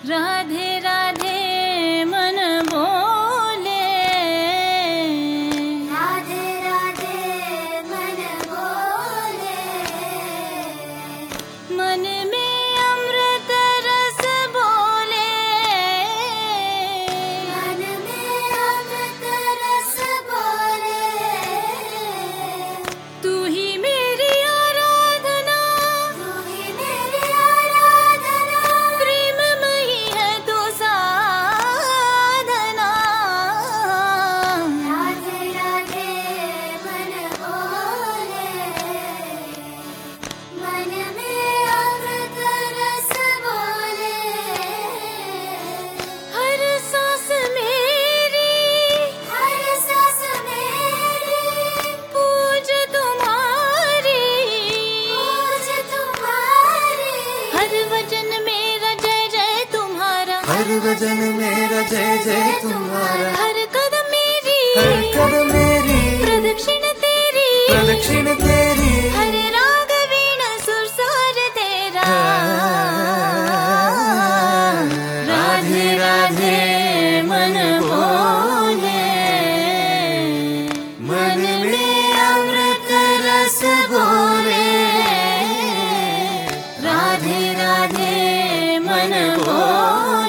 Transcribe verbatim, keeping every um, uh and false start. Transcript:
राधे राधे मन बोले, राधे राधे मन बोले। मन में अमृत रस बोले, मन में अमृत रस बोले। तू ही मेरी आराधना, तू ही मेरी आराधना। प्रेममयी है तू साधना। राधे राधे मन बोले, मन में अमृत रस बोले। हर सांस मेरी, हर सांस मेरी पूज तुम्हारी, पूज तुम्हारी। हर वचन मेरा जय जय तुम्हारा, हर वचन मेरा जय जय तुम्हारा। हर कदम मेरी, हर कदम मेरी प्रदक्षिण तेरी, प्रदक्षिण तेरी। हर राग वीण सुर सार तेरा। राधे राधे मन बोले, मन में अमृत रस बोले। राधे राधे मन बोले।